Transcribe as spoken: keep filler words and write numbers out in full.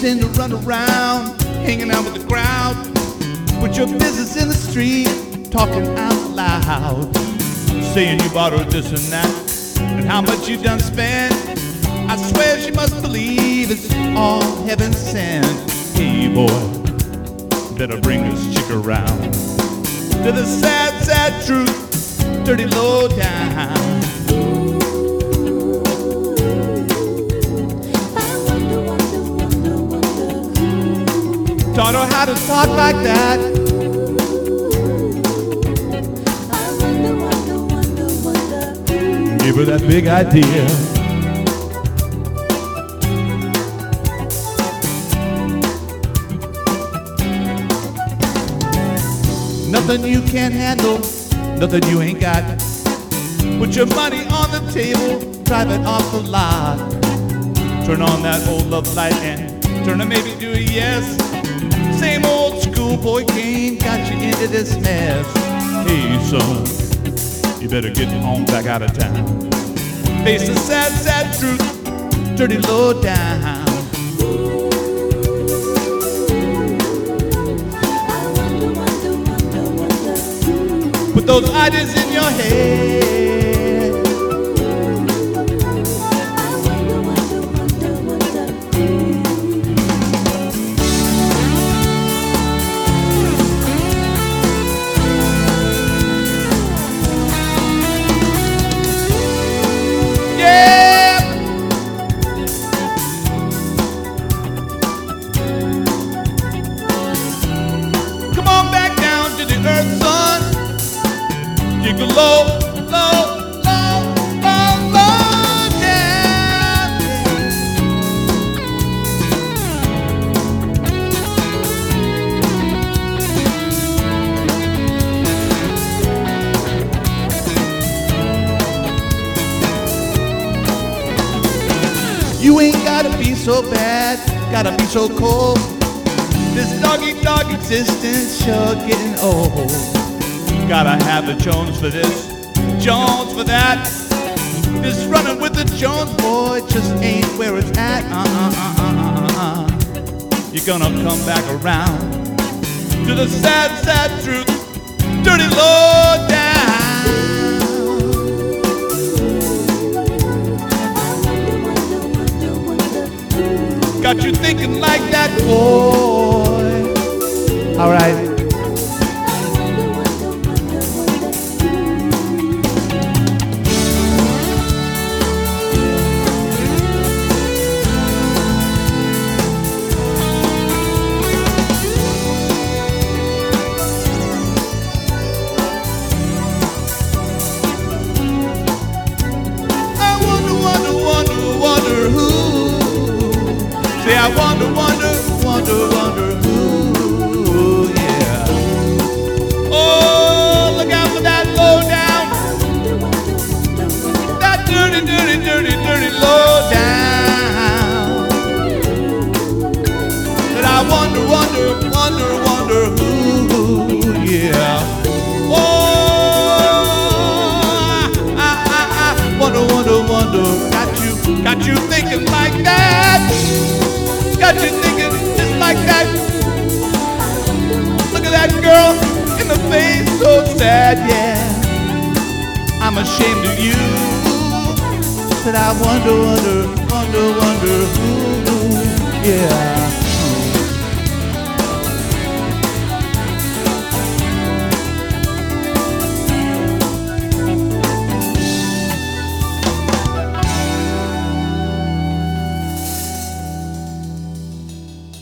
tend to run around, hanging out with the crowd. Put your business in the street, talking out loud, saying you bought her this and that, and how much you done spent. I swear she must believe it's all heaven sent. Hey boy, better bring this chick around to the sad, sad truth, dirty low down. Taught her how to talk like that. Give her that big idea. Nothing you can't handle, nothing you ain't got. Put your money on the table, drive it off the lot. Turn on that old love light and turn a maybe to a yes. Same old schoolboy game got you into this mess. Hey son, you better get on back out of town. Face the sad, sad truth, dirty low down. Put those ideas in your head. Jiggle low, low, low, low, low down. You ain't gotta be so bad, gotta be so cold. This doggy-dog existence sure getting old. Gotta have the Jones for this, Jones for that. This running with the Jones boy just ain't where it's at. Uh-uh-uh-uh-uh-uh. You're gonna come back around to the sad, sad truth, dirty low down. Got you thinking like that, boy. All right. I wonder, wonder, wonder, wonder who, yeah. Oh, look out for that low down. That dirty, dirty, dirty, dirty low down. But I wonder, wonder, wonder, wonder who, yeah. Oh, I, I, I, wonder, wonder, wonder. Got you, got you thinking like that. Got you thinking just like that. Look at that girl in the face, so sad, yeah. I'm ashamed of you. Said I wonder, wonder, wonder, wonder who, yeah.